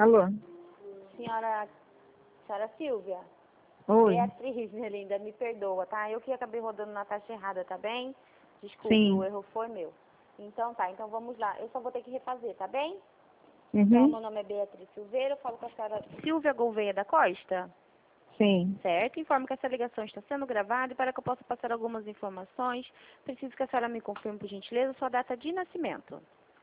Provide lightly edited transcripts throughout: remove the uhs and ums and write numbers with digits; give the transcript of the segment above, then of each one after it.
Alô? Senhora Silvia? Oi. Beatriz, minha linda, me perdoa, tá? Eu que acabei rodando na taxa errada, tá bem? Desculpe, Sim. o erro foi meu. Então tá, então vamos lá. Eu só vou ter que refazer, tá bem? Uhum. Então, meu nome é Beatriz Silveira, eu falo com a senhora Silvia Gouveia da Costa. Sim. Certo? Informo que essa ligação está sendo gravada e para que eu possa passar algumas informações, preciso que a senhora me confirme, por gentileza, sua data de nascimento.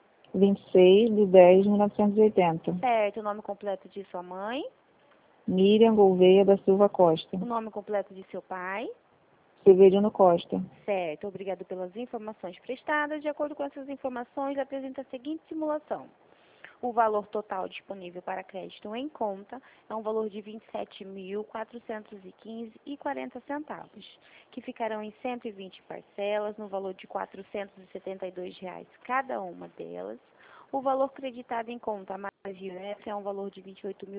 26/10/1980. Certo, o nome completo de sua mãe, Miriam Gouveia da Silva Costa. o nome completo de seu pai. Severino Costa. Certo, obrigado pelas informações prestadas. De acordo com essas informações, apresenta a seguinte simulação. O valor total disponível para crédito em conta é um valor de R$ 27.415,40, que ficarão em 120 parcelas, no valor de R$ 472 cada uma delas. O valor creditado em conta mais IOF é um valor de R$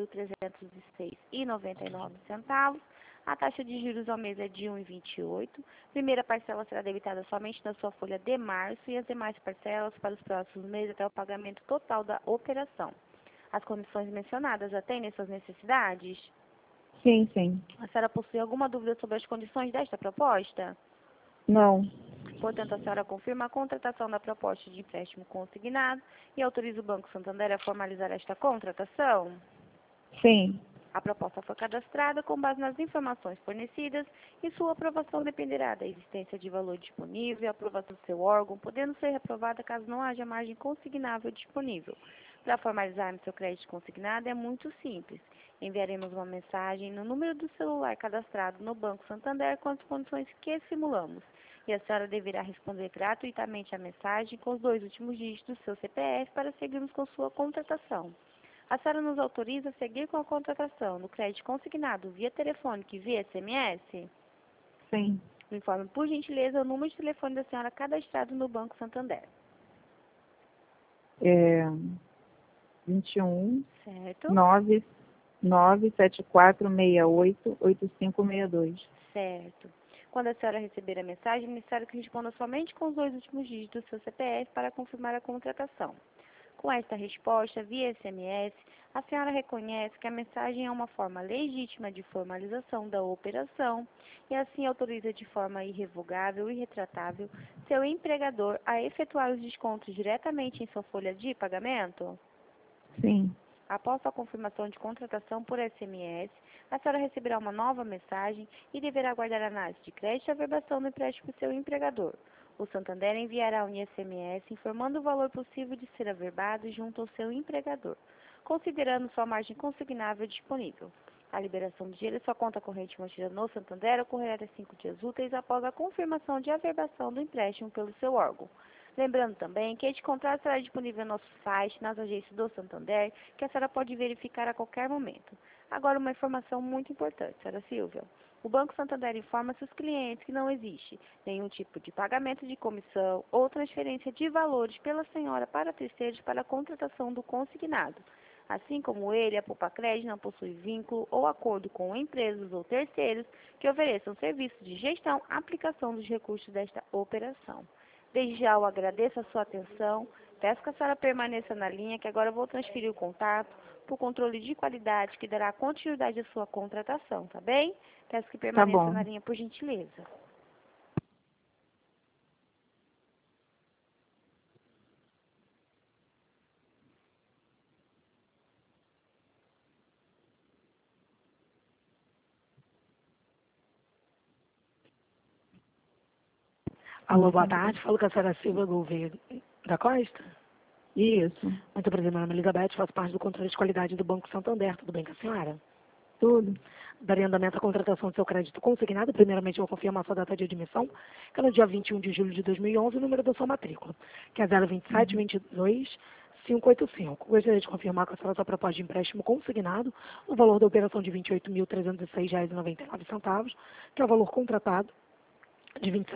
28.306,99. A taxa de juros ao mês é de 1,28. Primeira parcela será debitada somente na sua folha de março e as demais parcelas para os próximos meses até o pagamento total da operação. As condições mencionadas atendem suas necessidades? Sim, sim. A senhora possui alguma dúvida sobre as condições desta proposta? Não. Portanto, a senhora confirma a contratação da proposta de empréstimo consignado e autoriza o Banco Santander a formalizar esta contratação? Sim. A proposta foi cadastrada com base nas informações fornecidas e sua aprovação dependerá da existência de valor disponível e aprovação do seu órgão, podendo ser reprovada caso não haja margem consignável disponível. Para formalizarmos seu crédito consignado é muito simples. Enviaremos uma mensagem no número do celular cadastrado no Banco Santander com as condições que simulamos. E a senhora deverá responder gratuitamente a mensagem com os 2 últimos dígitos do seu CPF para seguirmos com sua contratação. A senhora nos autoriza a seguir com a contratação do crédito consignado via telefônico e via SMS? Sim. Me informe, por gentileza, o número de telefone da senhora cadastrado no Banco Santander. 21 Certo? 974688562. Certo. Quando a senhora receber a mensagem, é necessário que responda somente com os 2 últimos dígitos do seu CPF para confirmar a contratação. Com esta resposta, via SMS, a senhora reconhece que a mensagem é uma forma legítima de formalização da operação e assim autoriza de forma irrevogável e retratável seu empregador a efetuar os descontos diretamente em sua folha de pagamento? Sim. Após a confirmação de contratação por SMS, a senhora receberá uma nova mensagem e deverá aguardar a análise de crédito e averbação do empréstimo do seu empregador. O Santander enviará um SMS informando o valor possível de ser averbado junto ao seu empregador, considerando sua margem consignável disponível. A liberação do dinheiro em sua conta corrente mantida no Santander ocorrerá até 5 dias úteis após a confirmação de averbação do empréstimo pelo seu órgão. Lembrando também que este contrato será disponível no nosso site, nas agências do Santander, que a senhora pode verificar a qualquer momento. Agora, uma informação muito importante, senhora Silvia. O Banco Santander informa seus clientes que não existe nenhum tipo de pagamento de comissão ou transferência de valores pela senhora para terceiros para a contratação do consignado. Assim como ele, a Poupa-Crédito não possui vínculo ou acordo com empresas ou terceiros que ofereçam serviços de gestão, aplicação dos recursos desta operação. Desde já eu agradeço a sua atenção, peço que a senhora permaneça na linha, que agora eu vou transferir o contato para o controle de qualidade, que dará continuidade à sua contratação, tá bem? Peço que permaneça na linha, por gentileza. Alô, boa tarde. Falo com a senhora Silva Gouveia da Costa. Isso. Muito prazer, meu nome é Elizabeth, faço parte do controle de qualidade do Banco Santander. Tudo bem com a senhora? Tudo. Daria andamento à contratação do seu crédito consignado. Primeiramente, eu vou confirmar a sua data de admissão, que é no dia 21 de julho de 2011, o número da sua matrícula, que é 027-22-585. Gostaria de confirmar com a senhora sua proposta de empréstimo consignado, o valor da operação de R$ 28.306,99, que é o valor contratado de R$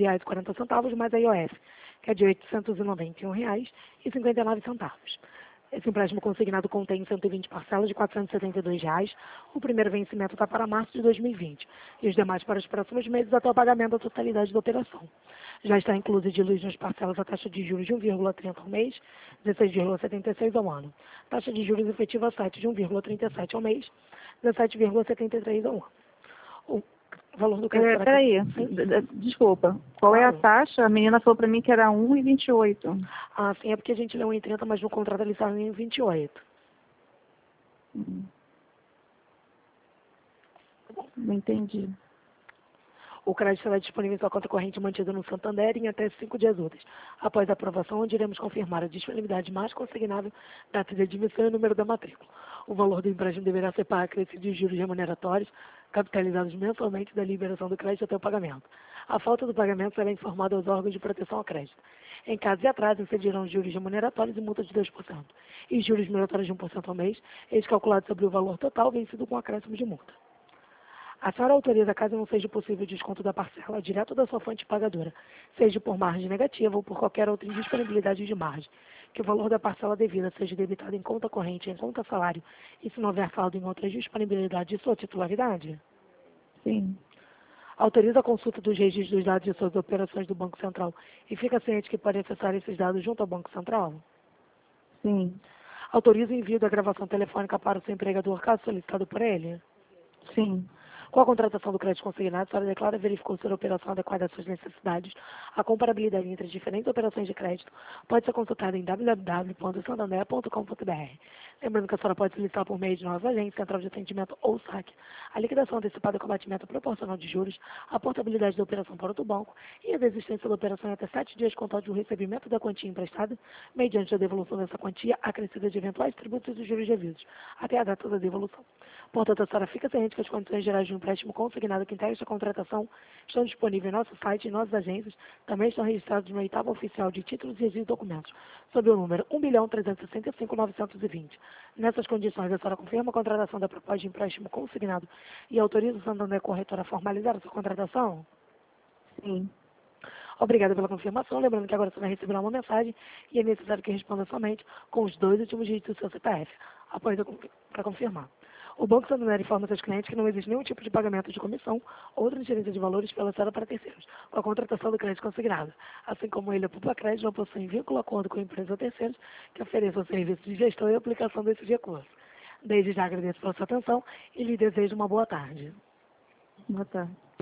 27.415,40, mais a IOF, que é de R$ 891,59. Esse empréstimo consignado contém 120 parcelas de R$ 472. O primeiro vencimento está para março de 2020 e os demais para os próximos meses até o pagamento da totalidade da operação. Já está incluso de luz nas parcelas a taxa de juros de 1,30 ao mês, 16,76 ao ano. Taxa de juros efetiva 7 de 1,37 ao mês, 17,73 ao ano. O valor do crédito... Peraí, desculpa. Qual é a taxa? A menina falou para mim que era 1,28. Ah, sim, é porque a gente leu em 30, mas no contrato ele estava em 28. Não entendi. O crédito será disponível em sua conta corrente mantida no Santander em até 5 dias úteis. Após a aprovação, onde iremos confirmar a disponibilidade mais consignável, data de admissão e número da matrícula. O valor do empréstimo deverá ser pago acrescido de juros remuneratórios, capitalizados mensalmente da liberação do crédito até o pagamento. A falta do pagamento será informada aos órgãos de proteção ao crédito. Em caso de atraso, incidirão juros remuneratórios e multa de 2%, e juros moratórios de 1% ao mês, eles calculados sobre o valor total vencido com acréscimo de multa. A senhora autoriza, caso não seja possível o desconto da parcela direto da sua fonte pagadora, seja por margem negativa ou por qualquer outra indisponibilidade de margem, que o valor da parcela devida seja debitado em conta corrente, em conta salário, e se não houver saldo em outra disponibilidade de sua titularidade? Sim. Autoriza a consulta dos registros dos dados de suas operações do Banco Central e fica ciente que pode acessar esses dados junto ao Banco Central? Sim. Autoriza o envio da gravação telefônica para o seu empregador, caso solicitado por ele? Sim. Com a contratação do crédito consignado, a senhora declara verificou ser a operação adequada às suas necessidades. A comparabilidade entre as diferentes operações de crédito pode ser consultada em www.santander.com.br. Lembrando que a senhora pode solicitar por meio de nossa agência, central de atendimento ou saque, a liquidação antecipada com abatimento proporcional de juros, a portabilidade da operação para outro banco e a desistência da operação em até 7 dias contado do recebimento da quantia emprestada, mediante a devolução dessa quantia acrescida de eventuais tributos e juros devidos, até a data da devolução. Portanto, a senhora fica ciente que as condições gerais de um empréstimo consignado que integra esta contratação estão disponíveis em nosso site e em nossas agências, também estão registrados no oitavo oficial de títulos e registro de documentos, sob o número 1.365.920. Nessas condições, a senhora confirma a contratação da proposta de empréstimo consignado e autoriza o Santander Corretora a formalizar a sua contratação? Sim. Obrigada pela confirmação. Lembrando que agora você vai receber uma mensagem e é necessário que responda somente com os 2 últimos dígitos do seu CPF, para confirmar. O Banco Santander informa seus clientes que não existe nenhum tipo de pagamento de comissão ou transferência de valores pela senhora para terceiros, com a contratação do crédito consignado, assim como ele, a Pupa Crédito, não possui vínculo ou acordo com empresas ou terceiros que ofereçam serviços de gestão e aplicação desses recursos. Desde já agradeço pela sua atenção e lhe desejo uma boa tarde. Boa tarde.